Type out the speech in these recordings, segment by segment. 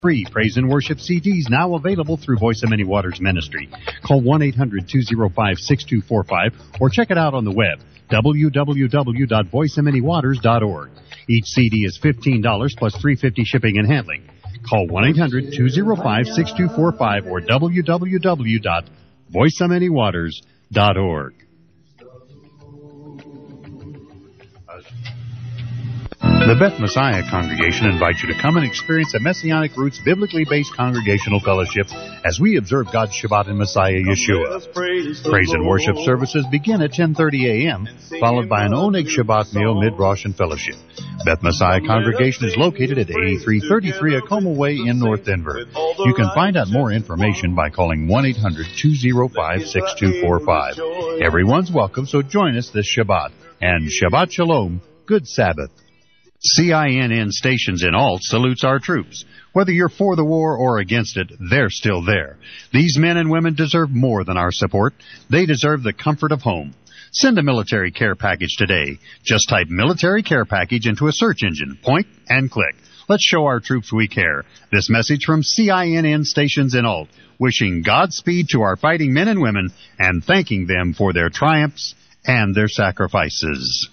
Free praise and worship CDs now available through Voice of Many Waters Ministry. Call 1-800-205-6245 or check it out on the web, www.voiceofmanywaters.org. Each CD is $15 plus $3.50 shipping and handling. Call 1-800-205-6245 or www.voiceofmanywaters.org. The Beth Messiah Congregation invites you to come and experience a Messianic Roots biblically based congregational fellowship as we observe God's Shabbat in Messiah Yeshua. Praise and worship services begin at 10:30 a.m., followed by an Oneg Shabbat meal, mid-Rosh, and fellowship. Beth Messiah Congregation is located at 8333 Acoma Way in North Denver. You can find out more information by calling 1-800-205-6245. Everyone's welcome, so join us this Shabbat. And Shabbat Shalom, good Sabbath. CINN Stations in Alt salutes our troops. Whether you're for the war or against it, they're still there. These men and women deserve more than our support. They deserve the comfort of home. Send a military care package today. Just type military care package into a search engine, point, and click. Let's show our troops we care. This message from CINN Stations in Alt, wishing Godspeed to our fighting men and women and thanking them for their triumphs and their sacrifices.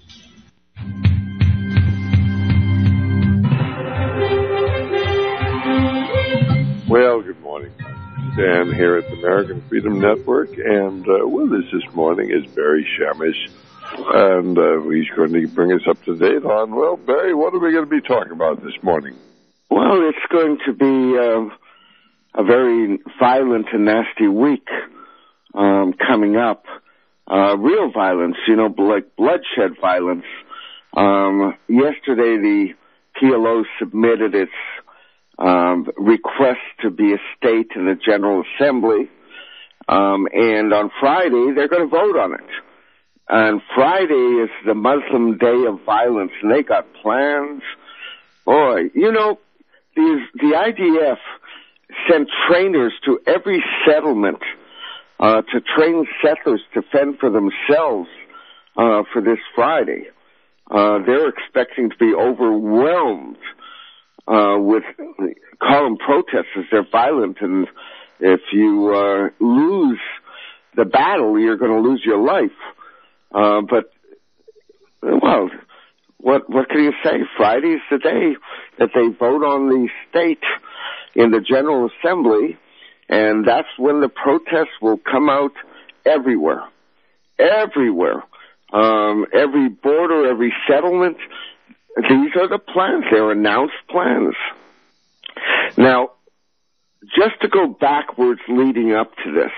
Well, good morning. Dan here at the American Freedom Network, and with us this morning is Barry Shamish, and he's going to bring us up to date on, well, Barry, what are we going to be talking about this morning? Well, it's going to be a very violent and nasty week coming up. Real violence, like bloodshed violence. Yesterday, the PLO submitted its request to be a state in the General Assembly, and on Friday they're going to vote on it. And Friday is the Muslim Day of Violence, and they got plans. Boy, the IDF sent trainers to every settlement to train settlers to fend for themselves for this Friday. They're expecting to be overwhelmed with column protesters. They're violent, and if you lose the battle, you're going to lose your life. But what can you say? Friday's the day that they vote on the state in the General Assembly, and that's when the protests will come out everywhere. Everywhere. Every border, every settlement. These are the plans. They're announced plans. Now, just to go backwards leading up to this,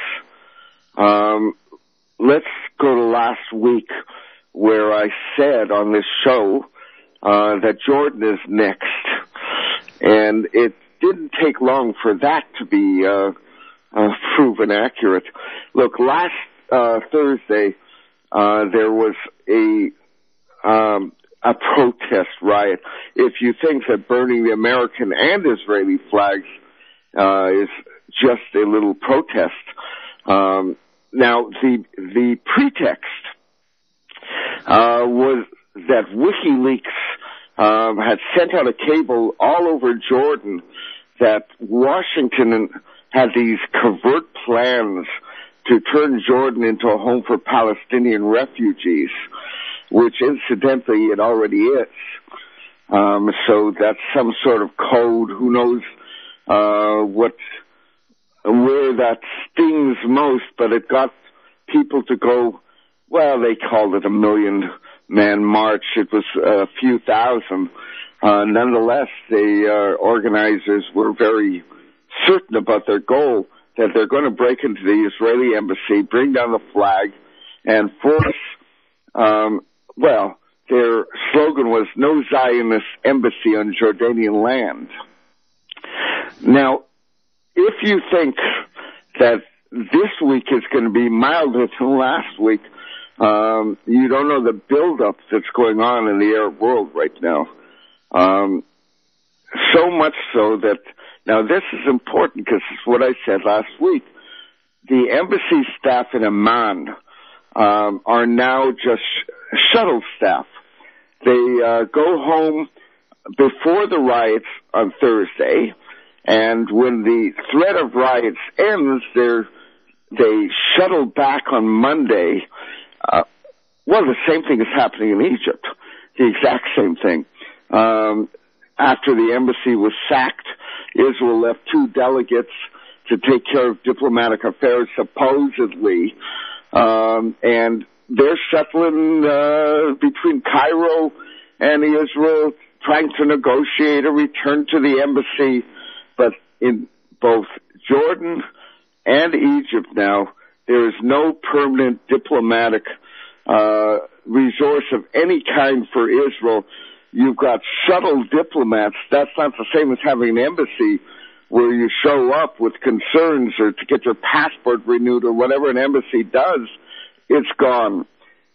let's go to last week where I said on this show that Jordan is next. And it didn't take long for that to be proven accurate. Look, last Thursday, there was a protest riot. If you think that burning the American and Israeli flags is just a little protest, now the pretext was that WikiLeaks had sent out a cable all over Jordan that Washington had these covert plans to turn Jordan into a home for Palestinian refugees, which incidentally it already is. So that's some sort of code. Who knows where that stings most, but it got people to go, well, they called it a 1,000,000-man march. It was a few thousand. Nonetheless, the organizers were very certain about their goal, that they're going to break into the Israeli embassy, bring down the flag, and force, their slogan was "No Zionist Embassy on Jordanian Land." Now, if you think that this week is going to be milder than last week, you don't know the buildup that's going on in the Arab world right now. So much so that, now this is important because it's what I said last week. The embassy staff in Amman are now just shuttle staff. They go home before the riots on Thursday, And when the threat of riots ends, they shuttle back on Monday. The same thing is happening in Egypt. The exact same thing. After the embassy was sacked, Israel left 2 delegates to take care of diplomatic affairs, supposedly. And they're settling between Cairo and Israel, trying to negotiate a return to the embassy. But in both Jordan and Egypt now, there is no permanent diplomatic resource of any kind for Israel. You've got shuttle diplomats. That's not the same as having an embassy where you show up with concerns or to get your passport renewed or whatever an embassy does. It's gone.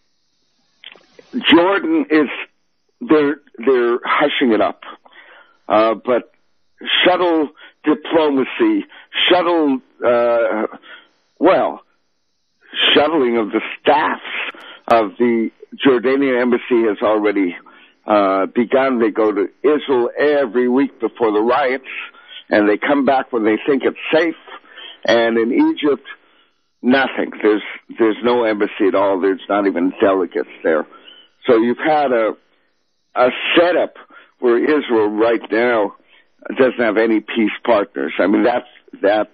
Jordan they're hushing it up. But shuttle diplomacy, shuttling of the staffs of the Jordanian embassy has already begun. They go to Israel every week before the riots, and they come back when they think it's safe. And in Egypt, nothing. There's no embassy at all. There's not even delegates there. So you've had a setup where Israel right now doesn't have any peace partners. I mean, that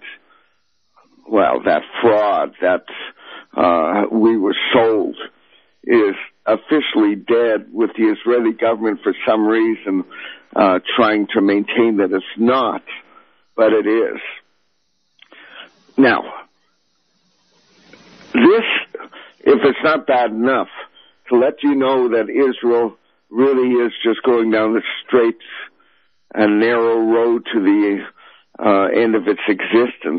fraud that we were sold is officially dead, with the Israeli government for some reason trying to maintain that it's not, but it is. Now, this, if it's not bad enough, to let you know that Israel really is just going down the straight and narrow road to the end of its existence.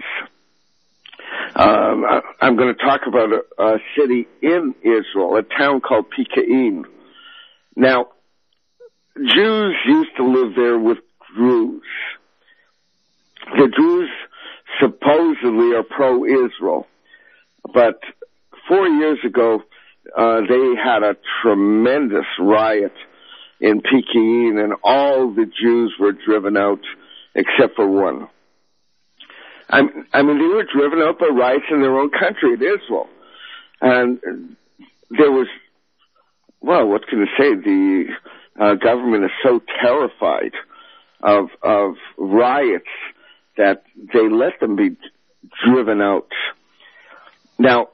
I'm going to talk about a city in Israel, a town called Pekaim. Now, Jews used to live there with Druze. The Druze supposedly are pro-Israel, but 4 years ago, they had a tremendous riot in Pekaim, and all the Jews were driven out except for one. I mean, they were driven out by riots in their own country, in Israel. And there was, what can I say? The government is so terrified of riots that they let them be driven out. Now,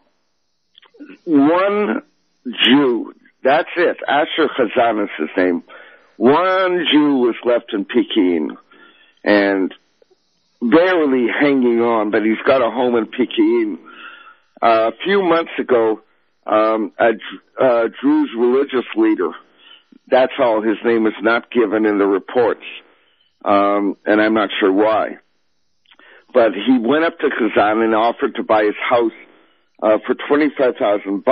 one Jew, that's it, Asher Chazan is his name. One Jew was left in Pekaim, and barely hanging on, but he's got a home in Pekaim. A few months ago, a Druze religious leader, that's all, his name is not given in the reports, and I'm not sure why. But he went up to Kazan and offered to buy his house for $25,000.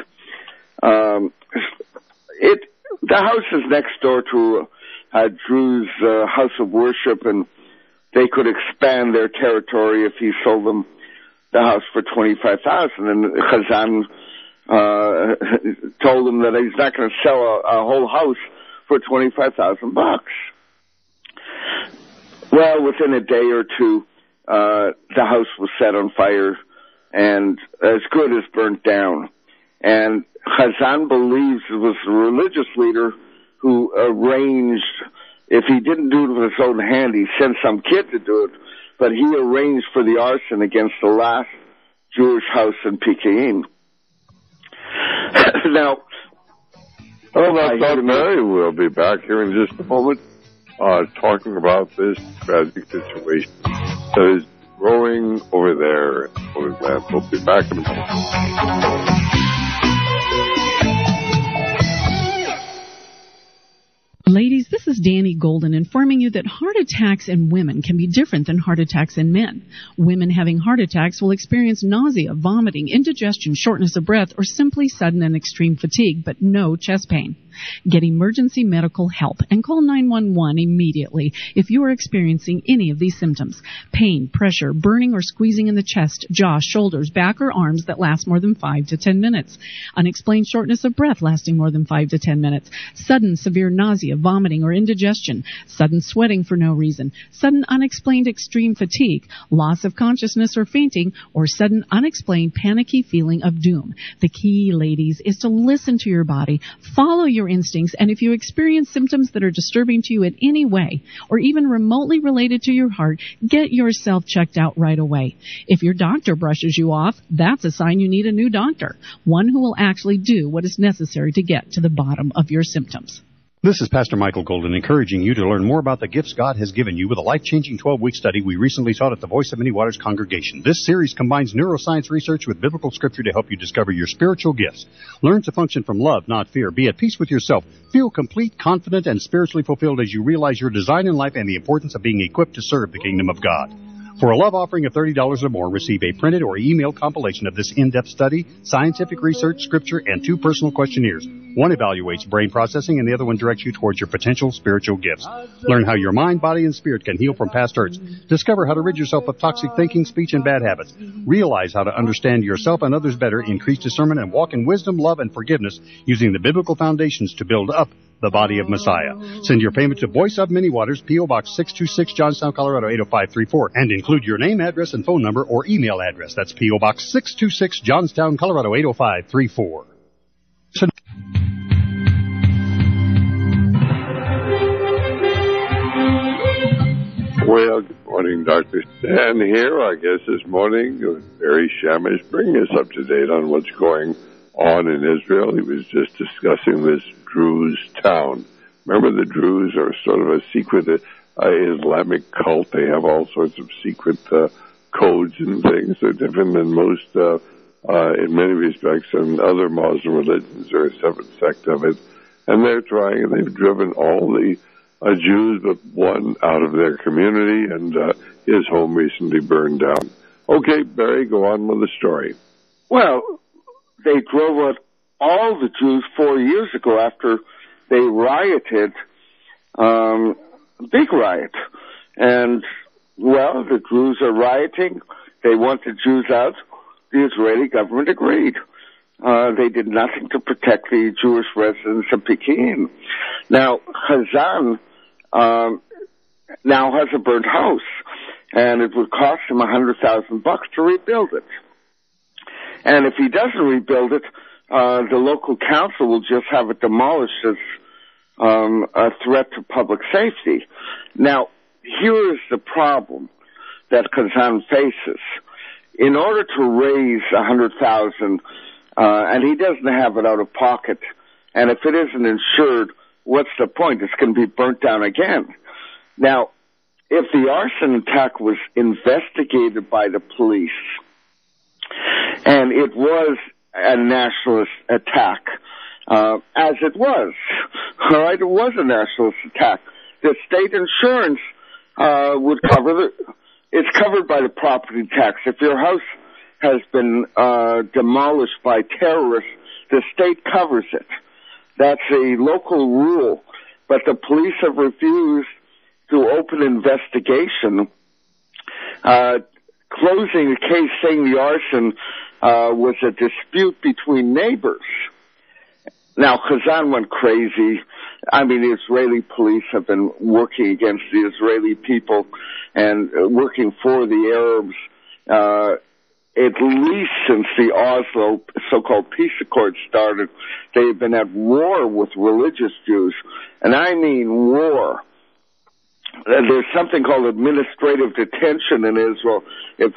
The house is next door to a Druze house of worship, and they could expand their territory if he sold them the house for $25,000. And Chazan told him that he's not going to sell a whole house for $25,000. Well, within a day or two, the house was set on fire and as good as burnt down. And Chazan believes it was the religious leader who arranged, if he didn't do it with his own hand, he sent some kid to do it, but he arranged for the arson against the last Jewish house in Pekaim. Now, Dr. Mary will be back here in just a moment, talking about this tragic situation that is growing over there in Holy Land. We'll be back in a moment. Ladies, this is Danny Golden informing you that heart attacks in women can be different than heart attacks in men. Women having heart attacks will experience nausea, vomiting, indigestion, shortness of breath, or simply sudden and extreme fatigue, but no chest pain. Get emergency medical help and call 911 immediately if you are experiencing any of these symptoms. Pain, pressure, burning or squeezing in the chest, jaw, shoulders, back, or arms that last more than 5 to 10 minutes. Unexplained shortness of breath lasting more than 5 to 10 minutes. Sudden severe nausea, vomiting, or indigestion, sudden sweating for no reason, sudden unexplained extreme fatigue, loss of consciousness or fainting, or sudden unexplained panicky feeling of doom. The key, ladies, is to listen to your body, follow your instincts, and if you experience symptoms that are disturbing to you in any way, or even remotely related to your heart, get yourself checked out right away. If your doctor brushes you off, that's a sign you need a new doctor, one who will actually do what is necessary to get to the bottom of your symptoms. This is Pastor Michael Golden encouraging you to learn more about the gifts God has given you with a life-changing 12-week study we recently taught at the Voice of Many Waters congregation. This series combines neuroscience research with biblical scripture to help you discover your spiritual gifts. Learn to function from love, not fear. Be at peace with yourself. Feel complete, confident, and spiritually fulfilled as you realize your design in life and the importance of being equipped to serve the kingdom of God. For a love offering of $30 or more, receive a printed or emailed compilation of this in-depth study, scientific research, scripture, and 2 personal questionnaires. One evaluates brain processing, and the other one directs you towards your potential spiritual gifts. Learn how your mind, body, and spirit can heal from past hurts. Discover how to rid yourself of toxic thinking, speech, and bad habits. Realize how to understand yourself and others better, increase discernment, and walk in wisdom, love, and forgiveness using the biblical foundations to build up the body of Messiah. Send your payment to Voice of Many Waters, P.O. Box 626, Johnstown, Colorado 80534, and include your name, address, and phone number or email address. That's P.O. Box 626, Johnstown, Colorado 80534. Well, good morning, Dr. Stan here. Our guest this morning was Barry Shamish, bringing us up to date on what's going on in Israel. He was just discussing this Druze town. Remember, the Druze are sort of a secret Islamic cult. They have all sorts of secret codes and things. They're different than most, in many respects, and other Muslim religions are a separate sect of it. And they've driven all the Jews but one out of their community, and his home recently burned down. Okay, Barry, go on with the story. Well, they drove out all the Jews 4 years ago after they rioted, big riot. And, well, the Jews are rioting. They want the Jews out. The Israeli government agreed. They did nothing to protect the Jewish residents of Pekin. Now, Hazan now has a burnt house, and it would cost him $100,000 to rebuild it. And if he doesn't rebuild it, the local council will just have it demolished as a threat to public safety. Now, here is the problem that Kazan faces. In order to raise $100,000, and he doesn't have it out of pocket, and if it isn't insured, what's the point? It's going to be burnt down again. Now, if the arson attack was investigated by the police, and it was a nationalist attack, as it was, all right, it was a nationalist attack. The state insurance would cover it's covered by the property tax. If your house has been demolished by terrorists, the state covers it. That's a local rule, but the police have refused to open investigation, closing the case, saying the arson was a dispute between neighbors. Now, Kazan went crazy. I mean, the Israeli police have been working against the Israeli people and working for the Arabs, at least since the Oslo so-called peace accord started. They've been at war with religious Jews, and I mean war. There's something called administrative detention in Israel. If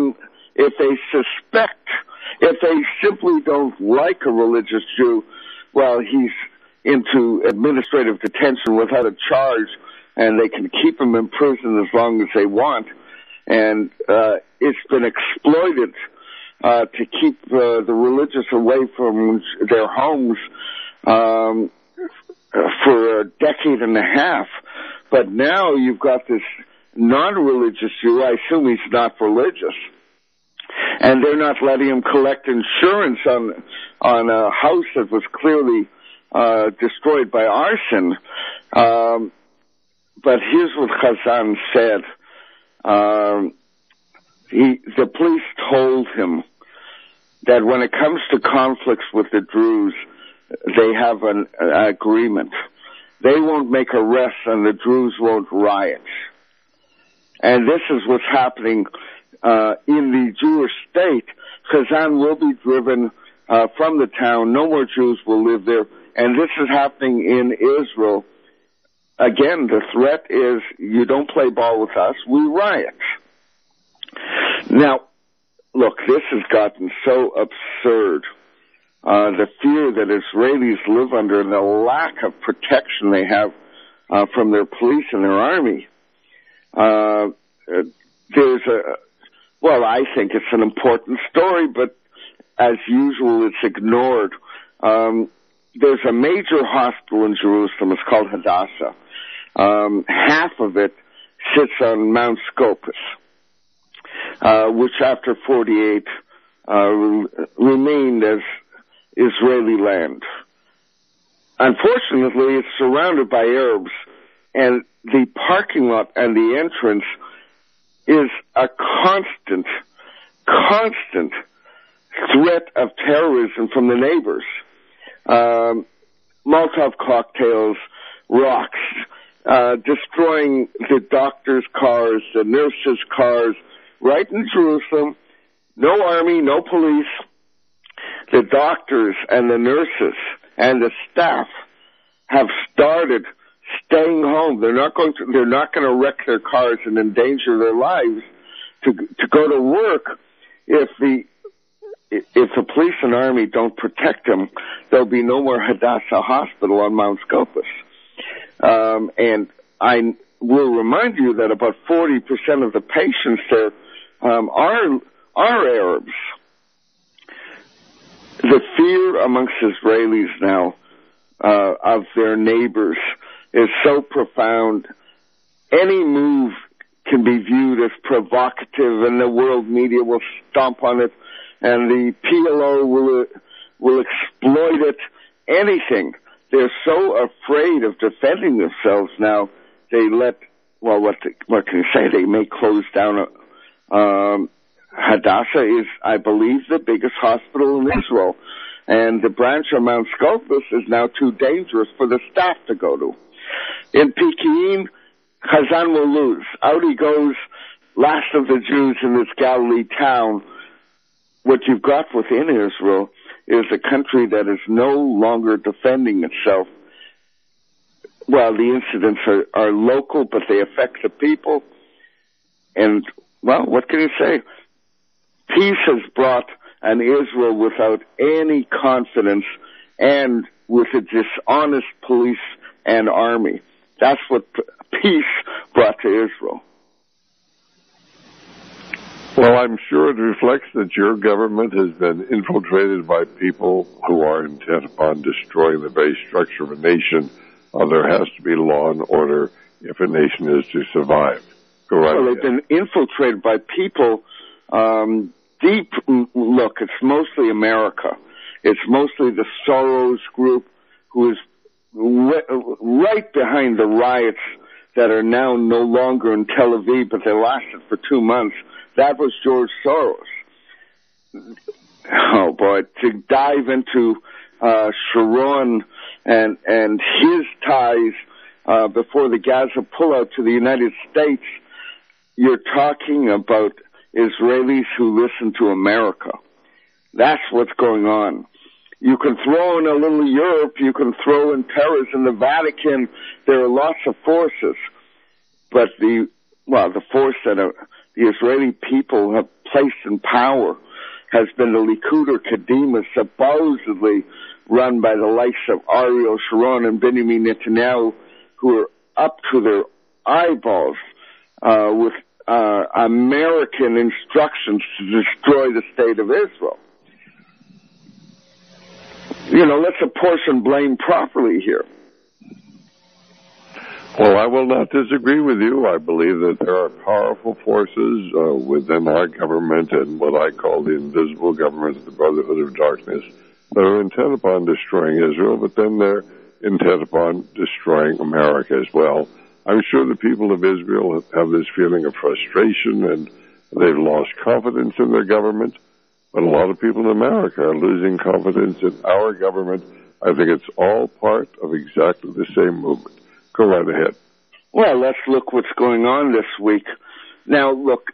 they simply don't like a religious Jew, well, he's into administrative detention without a charge, and they can keep him in prison as long as they want. And it's been exploited to keep the religious away from their homes for a decade and a half. But now you've got this non-religious Jew. I assume he's not religious. And they're not letting him collect insurance on a house that was clearly destroyed by arson. But here's what Kazan said. The police told him that when it comes to conflicts with the Druze, they have an agreement they won't make arrests and the Druze won't riot. And this is what's happening in the Jewish state. Kazan will be driven from the town. No more Jews will live there. And this is happening in Israel. Again, the threat is you don't play ball with us, we riot. Now, look, this has gotten so absurd. The fear that Israelis live under and the lack of protection they have from their police and their army. I think it's an important story, but as usual, it's ignored. There's a major hospital in Jerusalem. It's called Hadassah. Half of it sits on Mount Scopus, which after 48 remained as Israeli land. Unfortunately, it's surrounded by Arabs, and the parking lot and the entrance is a constant threat of terrorism from the neighbors. Molotov cocktails, rocks, destroying the doctors' cars, the nurses' cars, right in Jerusalem. No army, no police. The doctors and the nurses and the staff have started staying home. They're not going to wreck their cars and endanger their lives to go to work. If the police and army don't protect them, there'll be no more Hadassah Hospital on Mount Scopus. And I will remind you that about 40% of the patients there are Arabs. The fear amongst Israelis now of their neighbors is so profound. Any move can be viewed as provocative, and the world media will stomp on it, and the PLO will exploit it. Anything. They're so afraid of defending themselves now. They let, what can you say? They may close down. Hadassah is, I believe, the biggest hospital in Israel, and the branch on Mount Scopus is now too dangerous for the staff to go to. In Pekin, Kazan will lose. Out he goes, last of the Jews in this Galilee town. What you've got within Israel is a country that is no longer defending itself. Well, the incidents are local, but they affect the people. And, well, what can you say? Peace has brought an Israel without any confidence and with a dishonest police and army. That's what peace brought to Israel. Well, I'm sure it reflects that your government has been infiltrated by people who are intent upon destroying the very structure of a nation. There has to be law and order if a nation is to survive. Go right ahead. Well, they've been infiltrated by people look, it's mostly America. It's mostly the Soros group who is right behind the riots that are now no longer in Tel Aviv, but they lasted for 2 months. That was George Soros. Oh boy, to dive into Sharon and his ties before the Gaza pullout to the United States, you're talking about Israelis who listen to America. That's what's going on. You can throw in a little Europe, you can throw in terrorism, the Vatican, there are lots of forces. But the force that the Israeli people have placed in power has been the Likud or Kadima, supposedly run by the likes of Ariel Sharon and Benjamin Netanyahu, who are up to their eyeballs with American instructions to destroy the state of Israel. You know, let's apportion blame properly here. Well, I will not disagree with you. I believe that there are powerful forces within our government and what I call the invisible government of the Brotherhood of Darkness that are intent upon destroying Israel, but then they're intent upon destroying America as well. I'm sure the people of Israel have this feeling of frustration and they've lost confidence in their government. But a lot of people in America are losing confidence in our government I think it's all part of exactly the same movement. Go right ahead. Well, let's look what's going on this week. Now, look,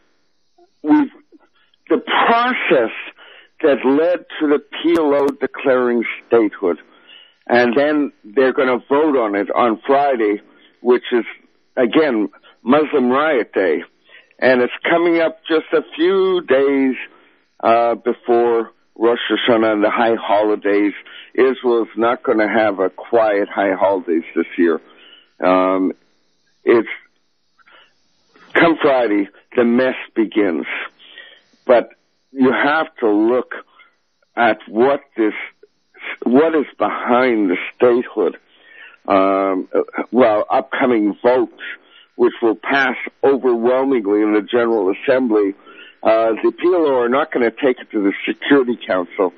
the process that led to the PLO declaring statehood, and then they're going to vote on it on Friday, which is, again, Muslim Riot Day. And it's coming up just a few days before Rosh Hashanah and the high holidays. Israel's not going to have a quiet high holidays this year. It's come Friday, the mess begins. But you have to look at what is behind the statehood. Upcoming votes, which will pass overwhelmingly in the General Assembly. The PLO are not going to take it to the Security Council.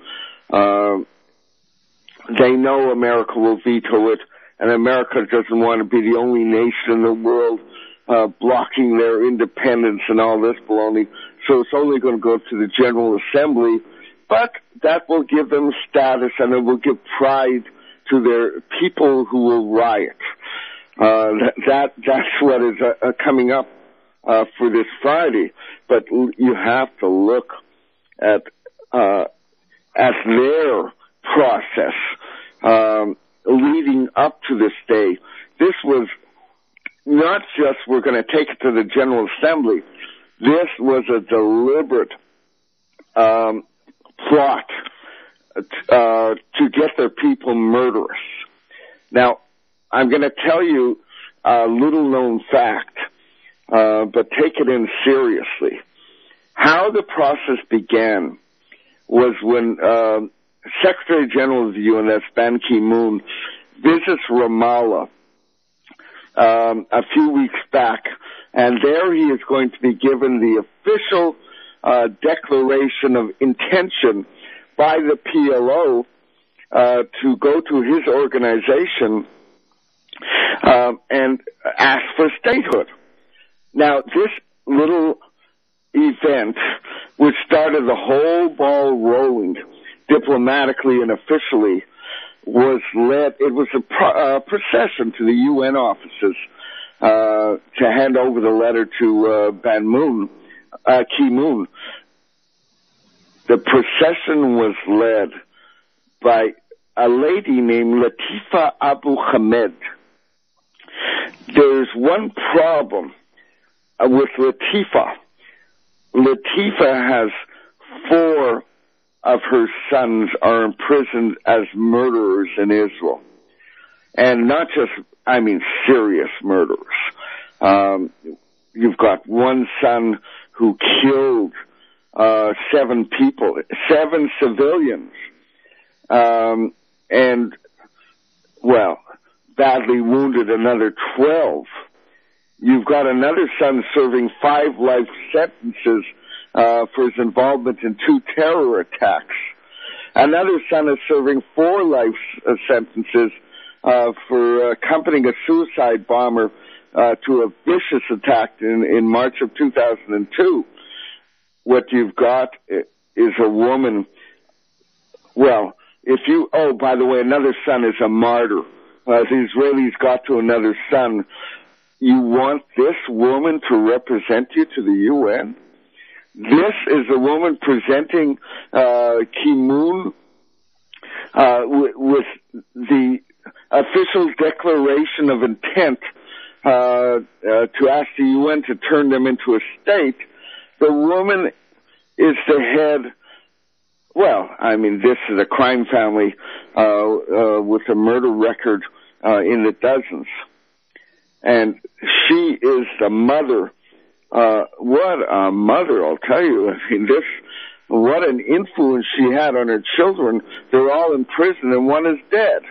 They know America will veto it, and America doesn't want to be the only nation in the world blocking their independence and all this baloney. So it's only going to go to the General Assembly, but that will give them status, and it will give pride to their people who will riot. That's what is coming up for this Friday. But you have to look at their process leading up to this day. This was not just we're going to take it to the General Assembly. This was a deliberate plot to get their people murderous. Now, I'm going to tell you a little-known fact, but take it in seriously. How the process began was when Secretary General of the UN, that's Ban Ki-moon, visits Ramallah a few weeks back, and there he is going to be given the official declaration of intention by the PLO to go to his organization and ask for statehood. Now, this little event, which started the whole ball rolling diplomatically and officially, was led, it was a procession to the UN offices to hand over the letter to Ban Ki-moon. The procession was led by a lady named Latifa Abu Hamed. There's one problem with Latifa. Latifa has 4 of her sons are imprisoned as murderers in Israel. And not just, serious murderers. You've got one son who killed 7 people, 7 civilians, and, badly wounded another 12. You've got another son serving 5 life sentences for his involvement in 2 terror attacks. Another son is serving 4 life sentences for accompanying a suicide bomber to a vicious attack in March of 2002. What you've got is a woman, by the way, another son is a martyr. The Israelis got to another son. You want this woman to represent you to the UN? This is a woman presenting Ki-moon with the official declaration of intent to ask the UN to turn them into a state. The woman is the head. This is a crime family with a murder record in the dozens. And she is the mother. What a mother, I'll tell you. What an influence she had on her children. They're all in prison and one is dead.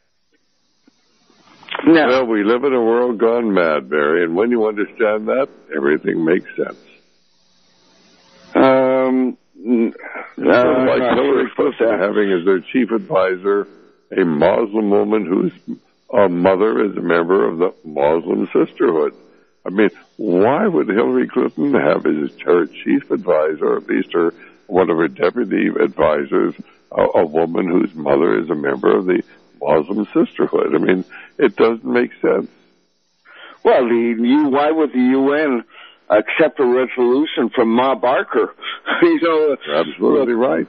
Now, we live in a world gone mad, Barry, and when you understand that, everything makes sense. Like Hillary Clinton having as their chief advisor a Muslim woman whose mother is a member of the Muslim Sisterhood. Why would Hillary Clinton have as her chief advisor, or at least one of her deputy advisors, a woman whose mother is a member of the Muslim sisterhood. I mean, it doesn't make sense. Well, why would the UN accept a resolution from Ma Barker? You're absolutely right.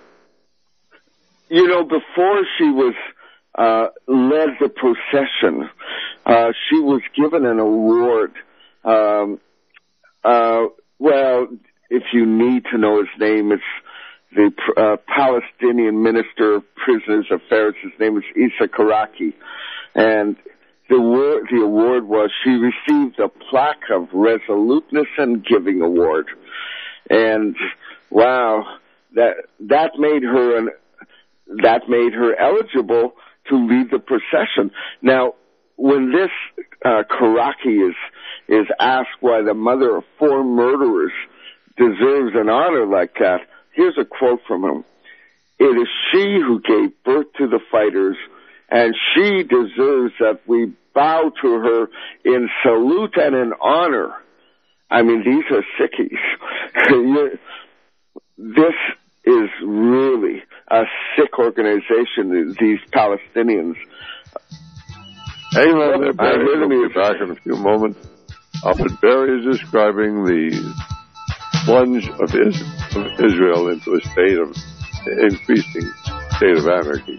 Before she was led the procession, she was given an award. Well, if you need to know his name, it's the Palestinian Minister of Prisoners Affairs. His name is Issa Karaki. And the award was, she received a plaque of Resoluteness and Giving Award. And wow, that made her eligible to lead the procession. Now, when this Karaki is asked why the mother of 4 murderers deserves an honor like that, here's a quote from him. It is she who gave birth to the fighters, and she deserves that we bow to her in salute and in honor. I mean, these are sickies. This is really a sick organization, these Palestinians. Hang on there, Barry. We'll be back in a few moments. But Barry is describing the plunge of Israel into a state of increasing state of anarchy.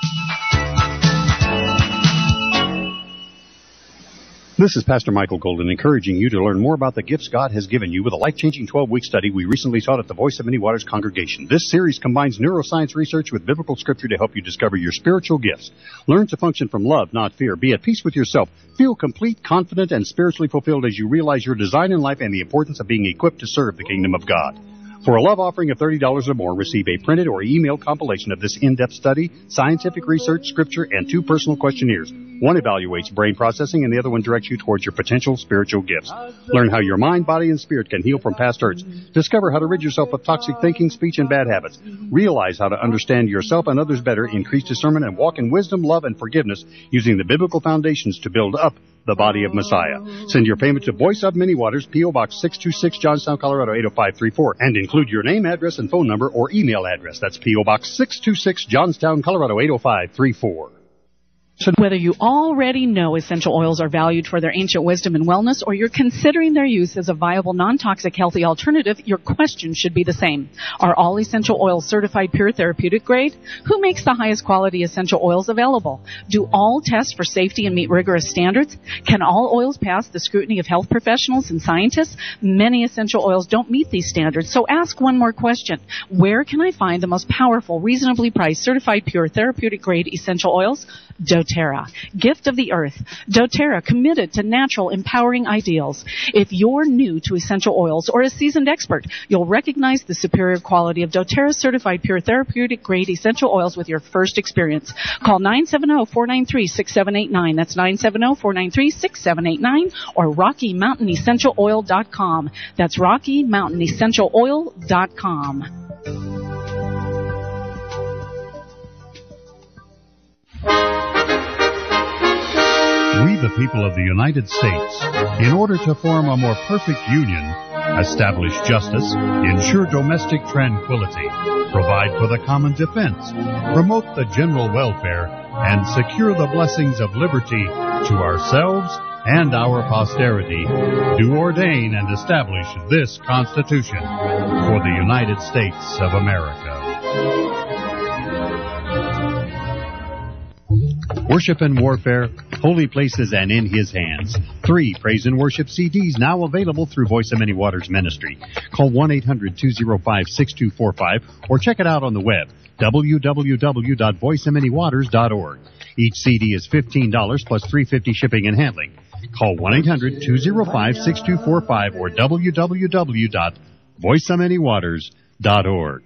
This is Pastor Michael Golden, encouraging you to learn more about the gifts God has given you with a life-changing 12-week study we recently taught at the Voice of Many Waters congregation. This series combines neuroscience research with biblical scripture to help you discover your spiritual gifts. Learn to function from love, not fear. Be at peace with yourself. Feel complete, confident, and spiritually fulfilled as you realize your design in life and the importance of being equipped to serve the kingdom of God. For a love offering of $30 or more, receive a printed or emailed compilation of this in-depth study, scientific research, scripture, and 2 personal questionnaires. One evaluates brain processing, and the other one directs you towards your potential spiritual gifts. Learn how your mind, body, and spirit can heal from past hurts. Discover how to rid yourself of toxic thinking, speech, and bad habits. Realize how to understand yourself and others better, increase discernment, and walk in wisdom, love, and forgiveness using the biblical foundations to build up the body of Messiah. Send your payment to Voice of Many Waters, P.O. Box 626, Johnstown, Colorado 80534, and include your name, address, and phone number or email address. That's P.O. Box 626, Johnstown, Colorado 80534. So whether you already know essential oils are valued for their ancient wisdom and wellness, or you're considering their use as a viable, non-toxic, healthy alternative, your question should be the same. Are all essential oils certified pure therapeutic grade? Who makes the highest quality essential oils available? Do all test for safety and meet rigorous standards? Can all oils pass the scrutiny of health professionals and scientists? Many essential oils don't meet these standards, so ask one more question. Where can I find the most powerful, reasonably priced, certified pure therapeutic grade essential oils? doTERRA, gift of the earth. doTERRA, committed to natural, empowering ideals. If you're new to essential oils or a seasoned expert, you'll recognize the superior quality of doTERRA certified pure therapeutic grade essential oils with your first experience. Call 970-493-6789. That's 970-493-6789 or RockyMountainEssentialOil.com. That's RockyMountainEssentialOil.com. We, the people of the United States, in order to form a more perfect union, establish justice, ensure domestic tranquility, provide for the common defense, promote the general welfare, and secure the blessings of liberty to ourselves and our posterity, do ordain and establish this Constitution for the United States of America. Worship and Warfare, Holy Places and In His Hands. 3 praise and worship CDs now available through Voice of Many Waters Ministry. Call 1-800-205-6245 or check it out on the web, www.voiceofmanywaters.org. Each CD is $15 plus $3.50 shipping and handling. Call 1-800-205-6245 or www.voiceofmanywaters.org.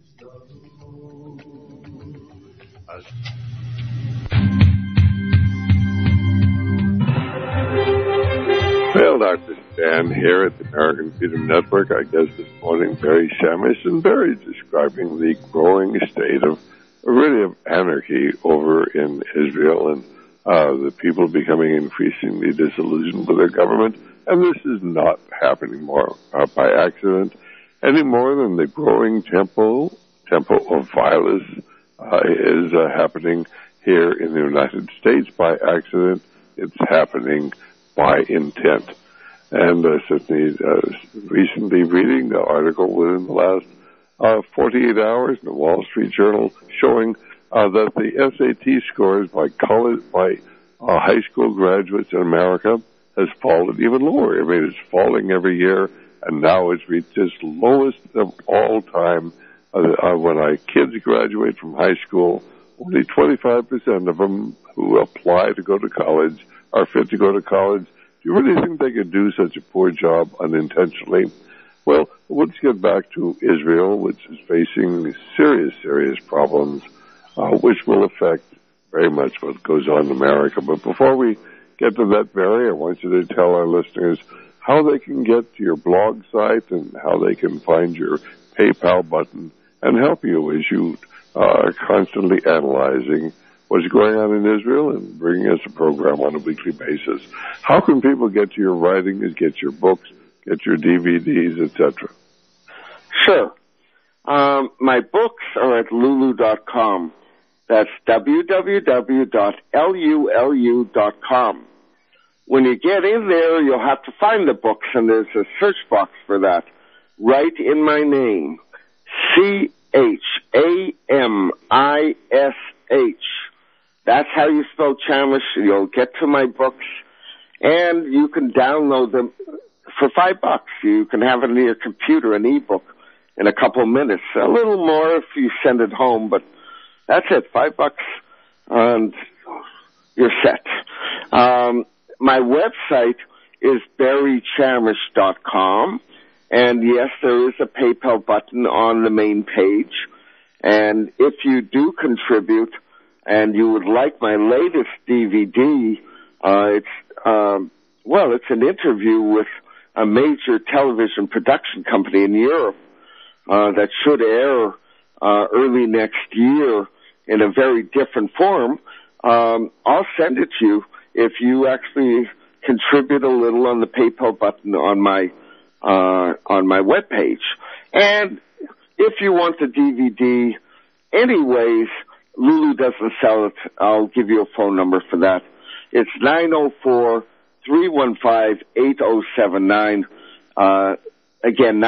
Well, Dr. Stan here at the American Freedom Network. Our guest this morning, Barry Shamish, and Barry's describing the growing state of anarchy over in Israel and the people becoming increasingly disillusioned with their government. And this is not happening more by accident any more than the growing tempo of violence is happening here in the United States by accident. It's happening by intent. And certainly recently reading the article within the last 48 hours in the Wall Street Journal showing that the SAT scores by high school graduates in America has fallen even lower. I mean, it's falling every year, and now it's reached its lowest of all time. When our kids graduate from high school, only 25% of them who apply to go to college are fit to go to college. Do you really think they could do such a poor job unintentionally? Well, let's get back to Israel, which is facing serious, serious problems, which will affect very much what goes on in America. But before we get to that, Barry, I want you to tell our listeners how they can get to your blog site and how they can find your PayPal button and help you as you are constantly analyzing what's going on in Israel and bringing us a program on a weekly basis. How can people get to your writings, get your books, get your DVDs, etc.? Sure. My books are at lulu.com. That's www.lulu.com. When you get in there, you'll have to find the books, and there's a search box for that. Write in my name, CHAMISH. That's how you spell Chamish. You'll get to my books, and you can download them for $5. You can have it in your computer, an ebook, in a couple of minutes. A little more if you send it home, but that's it, $5, and you're set. My website is barrychamish.com, and yes, there is a PayPal button on the main page. And if you do contribute, and you would like my latest DVD, it's an interview with a major television production company in Europe that should air early next year in a very different form. I'll send it to you if you actually contribute a little on the PayPal button on my webpage. And if you want the DVD, anyways, Lulu doesn't sell it. I'll give you a phone number for that. It's 904-315-8079. Again,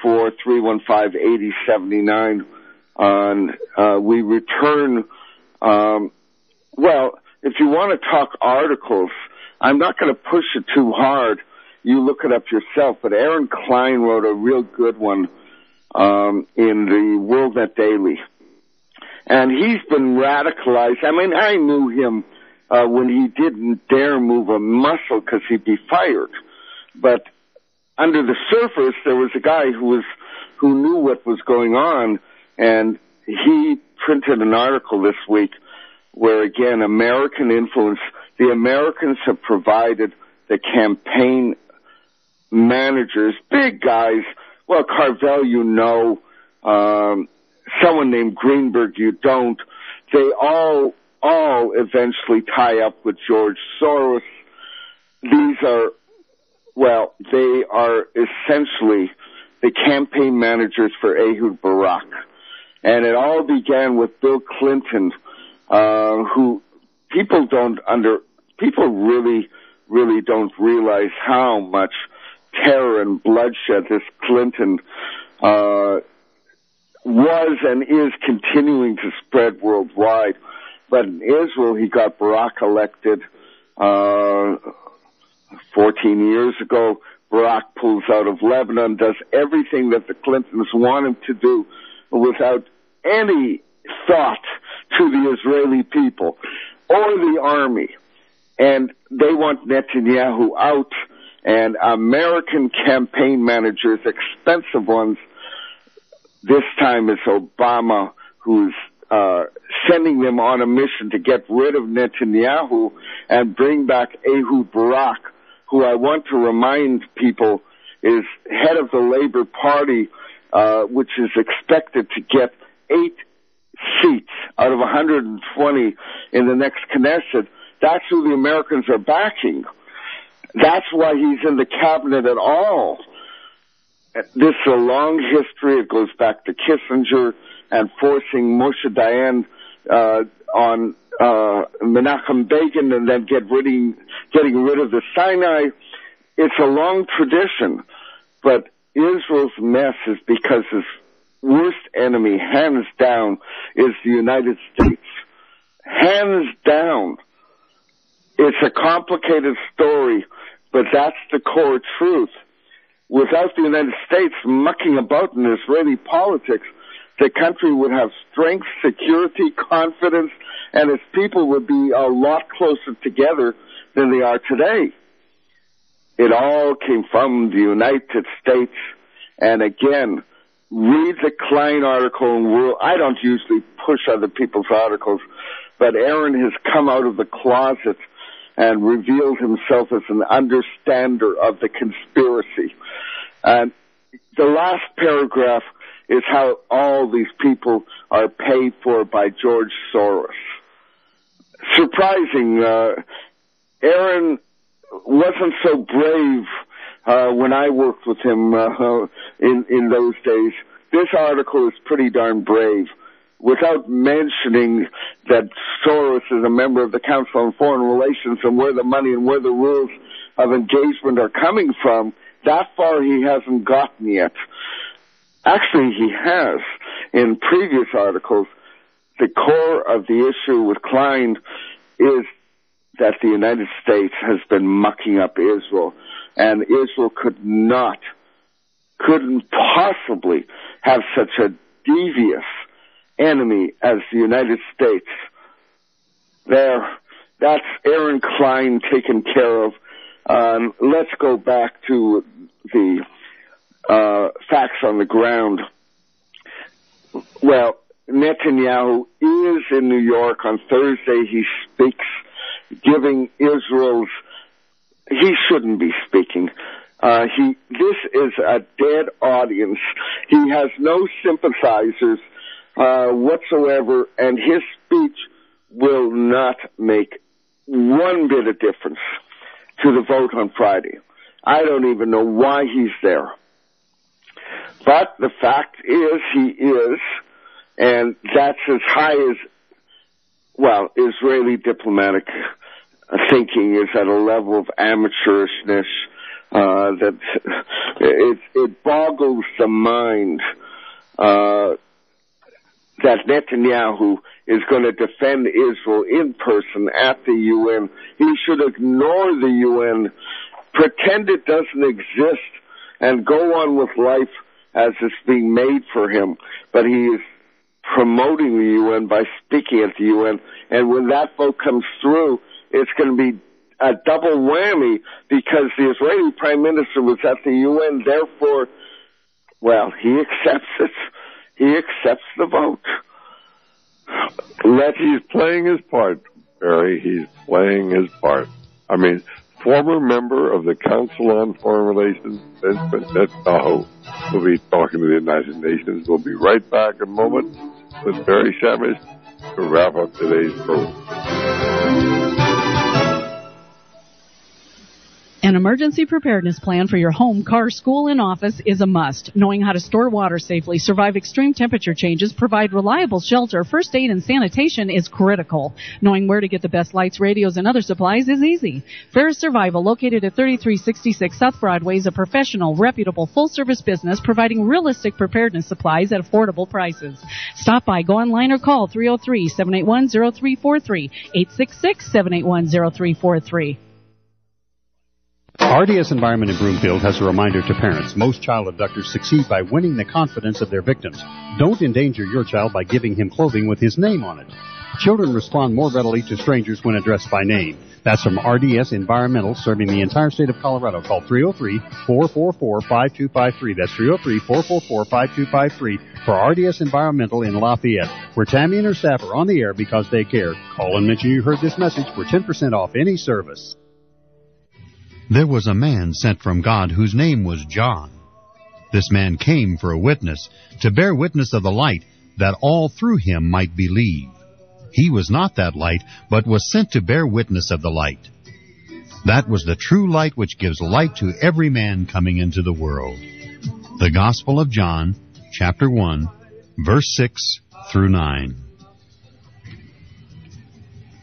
904-315-8079. We return, if you want to talk articles, I'm not going to push it too hard. You look it up yourself. But Aaron Klein wrote a real good one in the WorldNet Daily. And he's been radicalized. I mean, I knew him when he didn't dare move a muscle because he'd be fired. But under the surface, there was a guy who knew what was going on, and he printed an article this week where, again, American influence, the Americans have provided the campaign managers, big guys, well, Carvel, you know, someone named Greenberg, you don't. They all eventually tie up with George Soros. They are essentially the campaign managers for Ehud Barak. And it all began with Bill Clinton, who people really, really don't realize how much terror and bloodshed this Clinton was and is continuing to spread worldwide. But in Israel, he got Barak elected 14 years ago. Barak pulls out of Lebanon, does everything that the Clintons want him to do without any thought to the Israeli people or the army. And they want Netanyahu out, and American campaign managers, expensive ones, this time it's Obama who's sending them on a mission to get rid of Netanyahu and bring back Ehud Barak, who I want to remind people is head of the Labor Party, which is expected to get 8 seats out of 120 in the next Knesset. That's who the Americans are backing. That's why he's in the cabinet at all. This is a long history. It goes back to Kissinger and forcing Moshe Dayan on Menachem Begin and then getting rid of the Sinai. It's a long tradition, but Israel's mess is because its worst enemy, hands down, is the United States. Hands down. It's a complicated story, but that's the core truth. Without the United States mucking about in Israeli politics, the country would have strength, security, confidence, and its people would be a lot closer together than they are today. It all came from the United States. And again, read the Klein article in World. I don't usually push other people's articles, but Aaron has come out of the closet and revealed himself as an understander of the conspiracy. And the last paragraph is how all these people are paid for by George Soros. Surprising. Aaron wasn't so brave when I worked with him in those days. This article is pretty darn brave, without mentioning that Soros is a member of the Council on Foreign Relations and where the money and where the rules of engagement are coming from. That far he hasn't gotten yet. Actually, he has. In previous articles, the core of the issue with Klein is that the United States has been mucking up Israel, and Israel couldn't possibly have such a devious enemy as the United States. That's Aaron Klein taken care of. Let's go back to the facts on the ground. Well, Netanyahu is in New York on Thursday. He speaks, giving Israel's. He shouldn't be speaking. This is a dead audience. He has no sympathizers whatsoever, and his speech will not make one bit of difference to the vote on Friday. I don't even know why he's there. But the fact is he is, and that's as high as, well, Israeli diplomatic thinking is at a level of amateurishness that it boggles the mind that Netanyahu is going to defend Israel in person at the UN. He should ignore the UN, pretend it doesn't exist, and go on with life as it's being made for him. But he is promoting the UN by speaking at the UN, and when that vote comes through, it's going to be a double whammy because the Israeli Prime Minister was at the UN, therefore, well, he accepts it. He accepts the vote. He's playing his part, Barry. He's playing his part. I mean, former member of the Council on Foreign Relations, Benjamin Netanyahu, will be talking to the United Nations. We'll be right back in a moment with Barry Shamish to wrap up today's program. An emergency preparedness plan for your home, car, school, and office is a must. Knowing how to store water safely, survive extreme temperature changes, provide reliable shelter, first aid, and sanitation is critical. Knowing where to get the best lights, radios, and other supplies is easy. Ferris Survival, located at 3366 South Broadway, is a professional, reputable, full-service business providing realistic preparedness supplies at affordable prices. Stop by, go online, or call 303-781-0343, 866-781-0343. RDS Environment in Broomfield has a reminder to parents. Most child abductors succeed by winning the confidence of their victims. Don't endanger your child by giving him clothing with his name on it. Children respond more readily to strangers when addressed by name. That's from RDS Environmental, serving the entire state of Colorado. Call 303-444-5253. That's 303-444-5253 for RDS Environmental in Lafayette, where Tammy and her staff are on the air because they care. Call and mention you heard this message for 10% off any service. There was a man sent from God whose name was John. This man came for a witness, to bear witness of the light, that all through him might believe. He was not that light, but was sent to bear witness of the light. That was the true light which gives light to every man coming into the world. The Gospel of John, chapter 1, verse 6 through 9.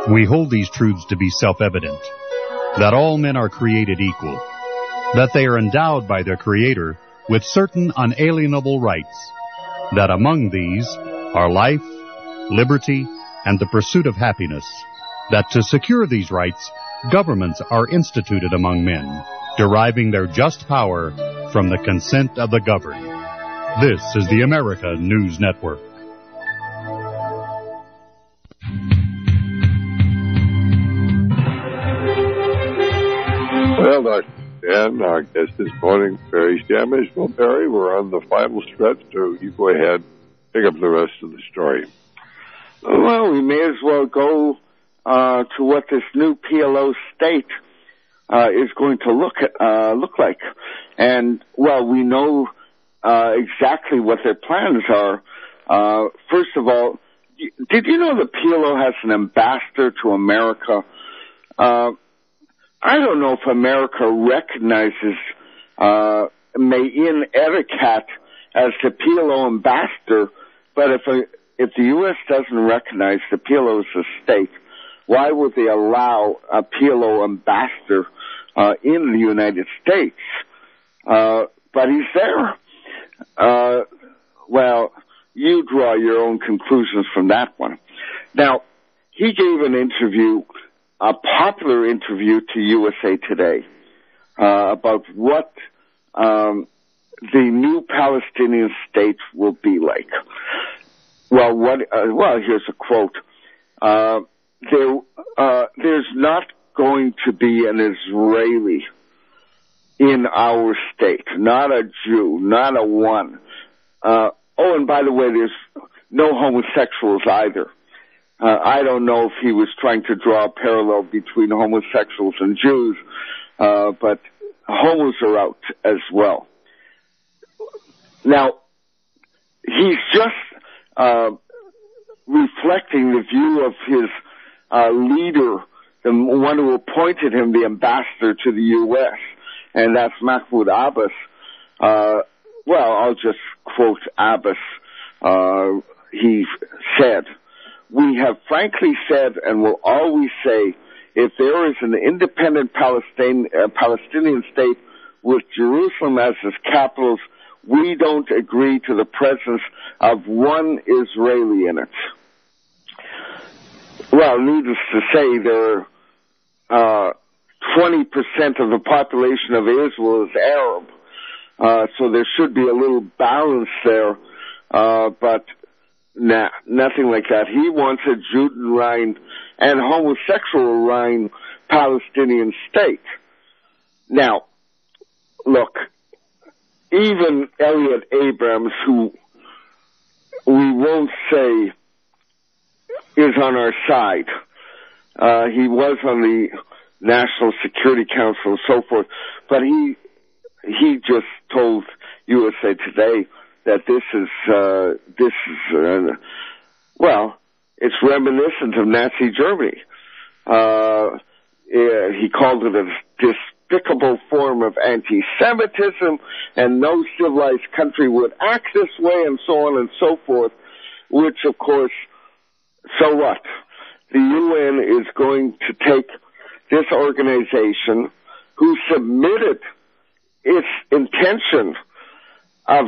We hold these truths to be self-evident, that all men are created equal, that they are endowed by their Creator with certain unalienable rights, that among these are life, liberty, and the pursuit of happiness, that to secure these rights, governments are instituted among men, deriving their just power from the consent of the governed. This is the America News Network. Well, Dr. Dan, our guest this morning, Barry Shamish. Well, Barry, we're on the final stretch, so you go ahead, pick up the rest of the story. Well, we may as well go to what this new PLO state is going to look like. And, well, we know exactly what their plans are. First of all, did you know the PLO has an ambassador to America? I don't know if America recognizes Mayin Erekat as the PLO ambassador, but if the U.S. doesn't recognize the PLO as a state, why would they allow a PLO ambassador in the United States? But he's there. Well, you draw your own conclusions from that one. Now, he gave an interview, a popular interview to USA Today, about what the new Palestinian state will be like. Well, here's a quote. There's not going to be an Israeli in our state, not a Jew, not a one. And by the way, there's no homosexuals either. I don't know if he was trying to draw a parallel between homosexuals and Jews, but homos are out as well. Now, he's just reflecting the view of his leader, the one who appointed him the ambassador to the U.S., and that's Mahmoud Abbas. Well, I'll just quote Abbas. He said, "We have frankly said and will always say, if there is an independent Palestinian state with Jerusalem as its capital, we don't agree to the presence of one Israeli in it." Well, needless to say, there are 20% of the population of Israel is Arab, so there should be a little balance there, but nothing like that. He wants a Judenrein and homosexual-rein Palestinian state. Now, look, even Elliot Abrams, who we won't say is on our side, he was on the National Security Council and so forth, but he just told USA Today that this is it's reminiscent of Nazi Germany. He called it a despicable form of anti-Semitism, and no civilized country would act this way, and so on and so forth, which, of course, so what? The UN is going to take this organization who submitted its intention of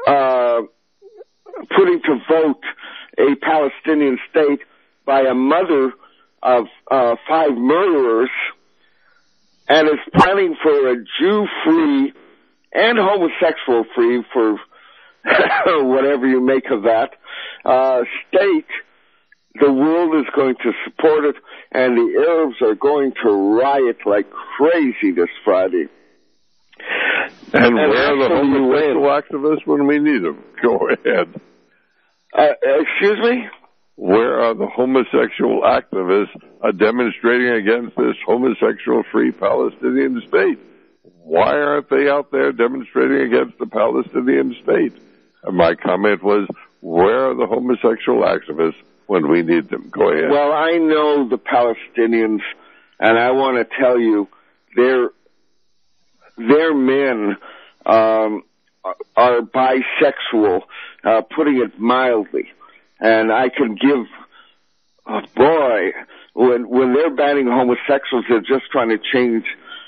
putting to vote a Palestinian state by a mother of 5 murderers, and is planning for a Jew-free and homosexual-free, for whatever you make of that, state. The world is going to support it, and the Arabs are going to riot like crazy this Friday. And where are the homosexual activists when we need them? Go ahead. Excuse me? Where are the homosexual activists demonstrating against this homosexual-free Palestinian state? Why aren't they out there demonstrating against the Palestinian state? And my comment was, where are the homosexual activists when we need them? Go ahead. Well, I know the Palestinians, and I want to tell you, their men are bisexual, putting it mildly. And I can give, when they're banning homosexuals, they're just trying to change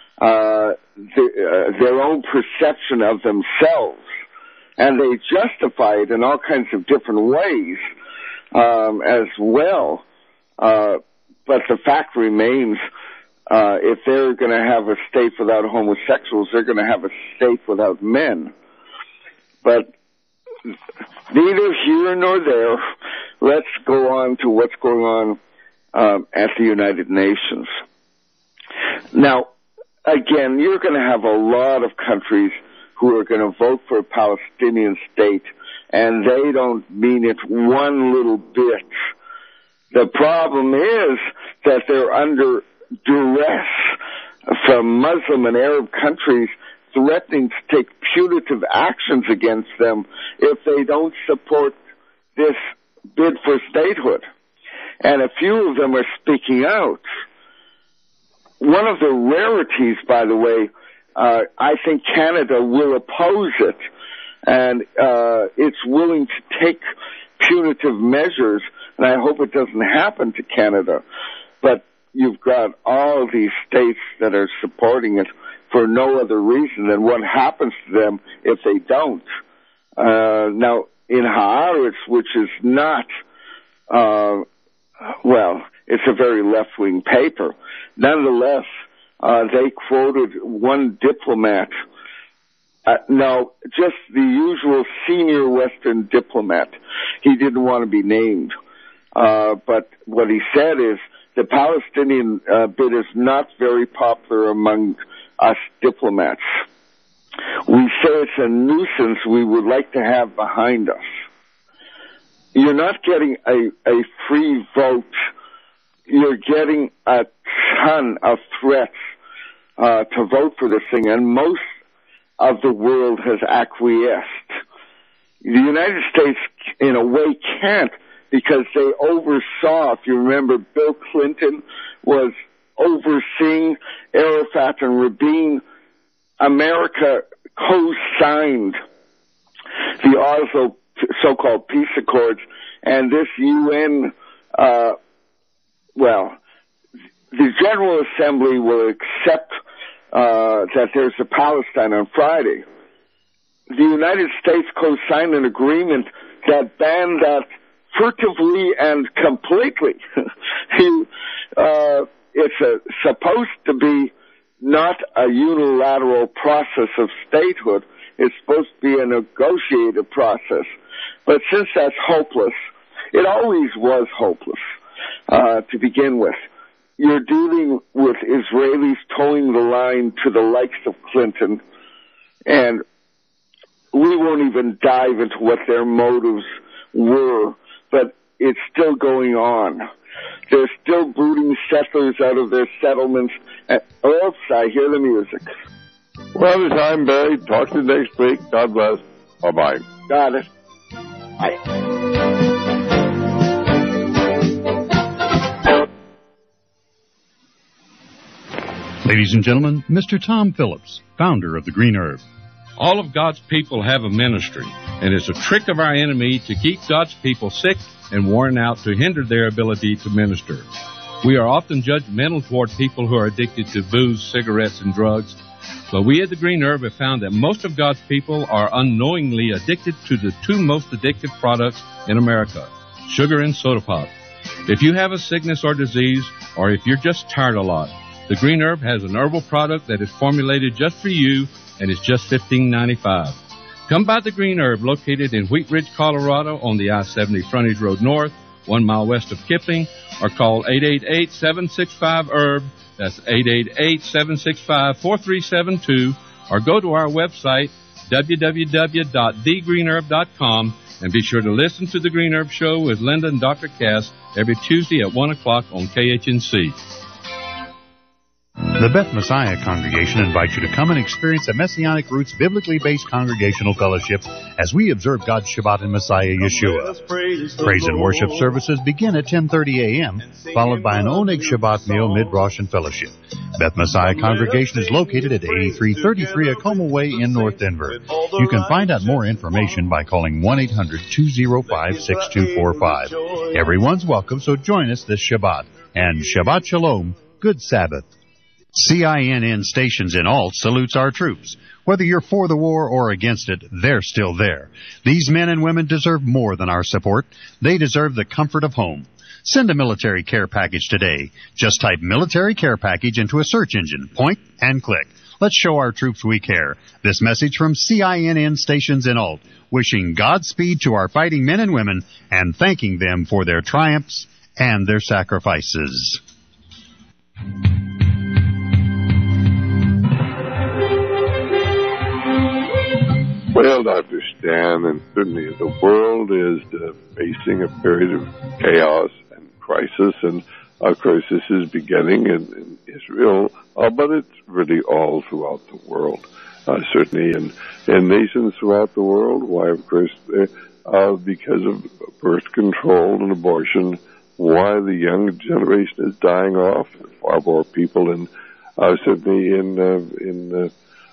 their own perception of themselves, and they justify it in all kinds of different ways as well. But the fact remains, if they're going to have a state without homosexuals, they're going to have a state without men. But neither here nor there. Let's go on to what's going on at the United Nations. Now, again, you're going to have a lot of countries who are going to vote for a Palestinian state, and they don't mean it one little bit. The problem is that they're under duress from Muslim and Arab countries threatening to take punitive actions against them if they don't support this bid for statehood. And a few of them are speaking out. One of the rarities, by the way, I think Canada will oppose it, and it's willing to take punitive measures, and I hope it doesn't happen to Canada. But you've got all these states that are supporting it for no other reason than what happens to them if they don't. Now, in Haaretz, which is not, it's a very left-wing paper. Nonetheless, they quoted one diplomat, just the usual senior Western diplomat. He didn't want to be named. But what he said is, the Palestinian bid is not very popular among us diplomats. We say it's a nuisance we would like to have behind us. You're not getting a free vote. You're getting a ton of threats to vote for this thing, and most of the world has acquiesced. The United States, in a way, can't, because they oversaw, if you remember, Bill Clinton was overseeing Arafat and Rabin. America co-signed the Oslo so-called peace accords, and this UN, the General Assembly will accept that there's a Palestine on Friday. The United States co-signed an agreement that banned that furtively and completely. It's supposed to be not a unilateral process of statehood. It's supposed to be a negotiated process. But since that's hopeless, it always was hopeless to begin with. You're dealing with Israelis towing the line to the likes of Clinton, and we won't even dive into what their motives were, but it's still going on. They're still booting settlers out of their settlements. Oops, I hear the music. Well, it's time, Barry. Talk to you next week. God bless. Bye-bye. Got it. Bye. Ladies and gentlemen, Mr. Tom Phillips, founder of the Green Herb. All of God's people have a ministry, and it's a trick of our enemy to keep God's people sick and worn out to hinder their ability to minister. We are often judgmental toward people who are addicted to booze, cigarettes, and drugs, but we at the Green Herb have found that most of God's people are unknowingly addicted to the two most addictive products in America, sugar and soda pop. If you have a sickness or disease, or if you're just tired a lot, the Green Herb has an herbal product that is formulated just for you, and it's just $15.95. Come by the Green Herb, located in Wheat Ridge, Colorado, on the I-70 Frontage Road North, 1 mile west of Kipling, or call 888-765-HERB. That's 888-765-4372, or go to our website, www.thegreenherb.com, and be sure to listen to The Green Herb Show with Linda and Dr. Cass every Tuesday at 1 o'clock on KHNC. The Beth Messiah Congregation invites you to come and experience a Messianic Roots biblically based congregational fellowship as we observe God's Shabbat in Messiah Yeshua. Praise and worship services begin at 10:30 a.m., followed by an Oneg Shabbat meal, mid-Rosh, and fellowship. Beth Messiah Congregation is located at 8333 Acoma Way in North Denver. You can find out more information by calling 1-800-205-6245. Everyone's welcome, so join us this Shabbat. And Shabbat Shalom, good Sabbath. CINN stations in Alt salutes our troops. Whether you're for the war or against it, they're still there. These men and women deserve more than our support. They deserve the comfort of home. Send a military care package today. Just type military care package into a search engine, point, and click. Let's show our troops we care. This message from CINN stations in Alt, wishing Godspeed to our fighting men and women and thanking them for their triumphs and their sacrifices. Well, Dr. Stan, and certainly the world is facing a period of chaos and crisis, and of course this is beginning in Israel, but it's really all throughout the world. Certainly in nations throughout the world, why, of course, because of birth control and abortion, why the young generation is dying off. Far more people certainly in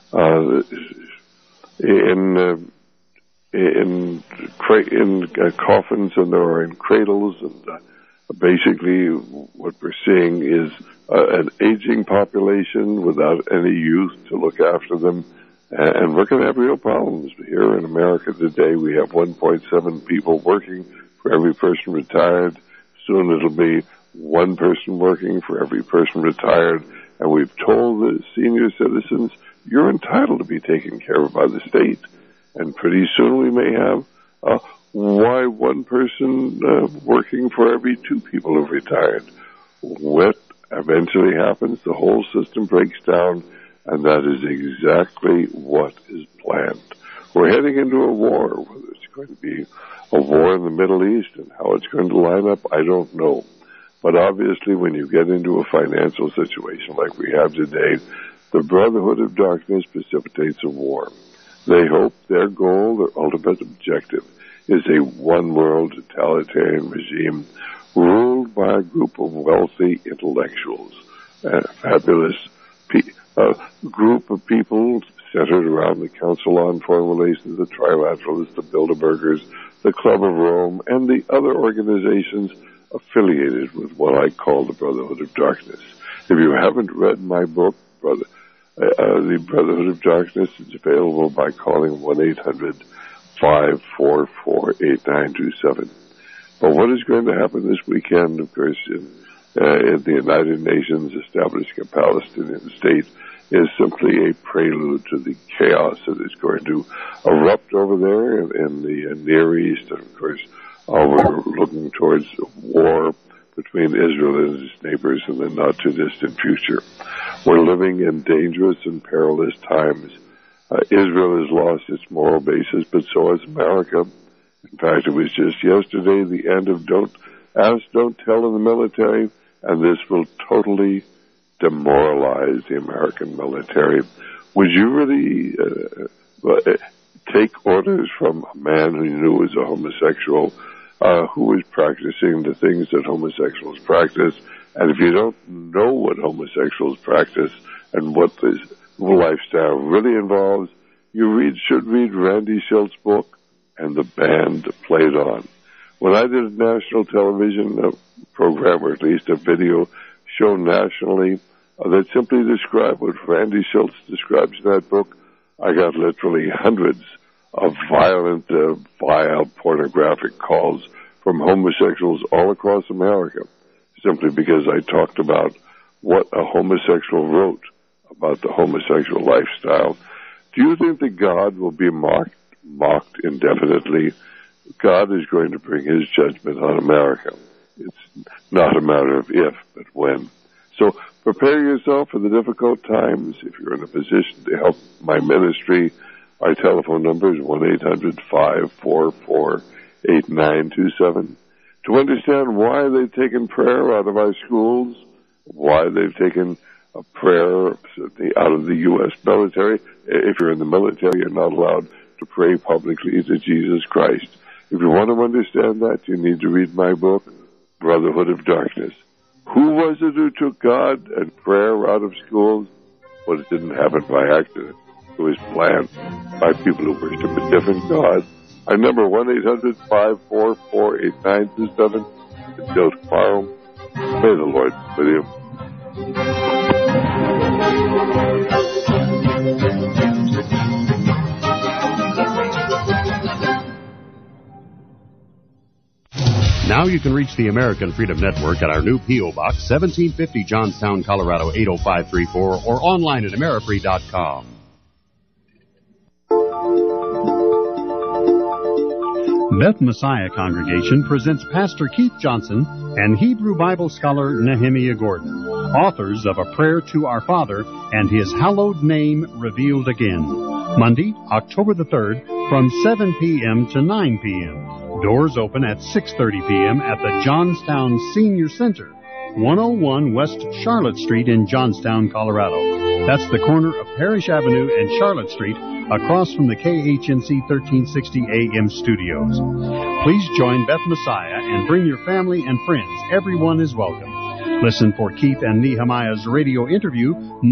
coffins or in cradles, and basically what we're seeing is an aging population without any youth to look after them, and we're going to have real problems. Here in America today, we have 1.7 people working for every person retired. Soon it'll be one person working for every person retired, and we've told the senior citizens, you're entitled to be taken care of by the state. And pretty soon we may have why one person working for every two people who've retired. What eventually happens, the whole system breaks down, and that is exactly what is planned. We're heading into a war. Whether it's going to be a war in the Middle East and how it's going to line up, I don't know. But obviously when you get into a financial situation like we have today, the Brotherhood of Darkness precipitates a war. They hope their goal, their ultimate objective, is a one-world totalitarian regime ruled by a group of wealthy intellectuals, a fabulous group of people centered around the Council on Foreign Relations, the Trilateralists, the Bilderbergers, the Club of Rome, and the other organizations affiliated with what I call the Brotherhood of Darkness. If you haven't read my book, the Brotherhood of Darkness, is available by calling 1-800-544-8927. But what is going to happen this weekend, of course, in the United Nations establishing a Palestinian state is simply a prelude to the chaos that is going to erupt over there in the Near East. And, of course, we're looking towards war between Israel and its neighbors in the not-too-distant future. We're living in dangerous and perilous times. Israel has lost its moral basis, but so has America. In fact, it was just yesterday the end of Don't Ask, Don't Tell in the military, and this will totally demoralize the American military. Would you really take orders from a man who you knew was a homosexual, who was practicing the things that homosexuals practice? And if you don't know what homosexuals practice and what this lifestyle really involves, you should read Randy Schultz's book, And the Band Played On. When I did a national television program, or at least a video show nationally, that simply described what Randy Schultz describes in that book, I got literally hundreds of violent, vile, pornographic calls from homosexuals all across America, simply because I talked about what a homosexual wrote about the homosexual lifestyle. Do you think that God will be mocked indefinitely? God is going to bring his judgment on America. It's not a matter of if, but when. So prepare yourself for the difficult times. If you're in a position to help my ministry, our telephone number is 1-800-544-8927. To understand why they've taken prayer out of our schools, why they've taken a prayer out of the U.S. military. If you're in the military, you're not allowed to pray publicly to Jesus Christ. If you want to understand that, you need to read my book, Brotherhood of Darkness. Who was it who took God and prayer out of schools? Well, it didn't happen by accident. It was planned by people who worship a different God. Our number 1-800-544-8927. It's Joe tomorrow. May the Lord be with you. Now you can reach the American Freedom Network at our new P.O. Box, 1750 Johnstown, Colorado, 80534, or online at amerifree.com. Beth Messiah Congregation presents Pastor Keith Johnson and Hebrew Bible scholar Nehemiah Gordon, authors of A Prayer to Our Father and His Hallowed Name Revealed Again. Monday, October the 3rd, from 7 p.m. to 9 p.m. Doors open at 6:30 p.m. at the Johnstown Senior Center, 101 West Charlotte Street in Johnstown, Colorado. That's the corner of Parrish Avenue and Charlotte Street, across from the KHNC 1360 AM studios. Please join Beth Messiah and bring your family and friends. Everyone is welcome. Listen for Keith and Nehemiah's radio interview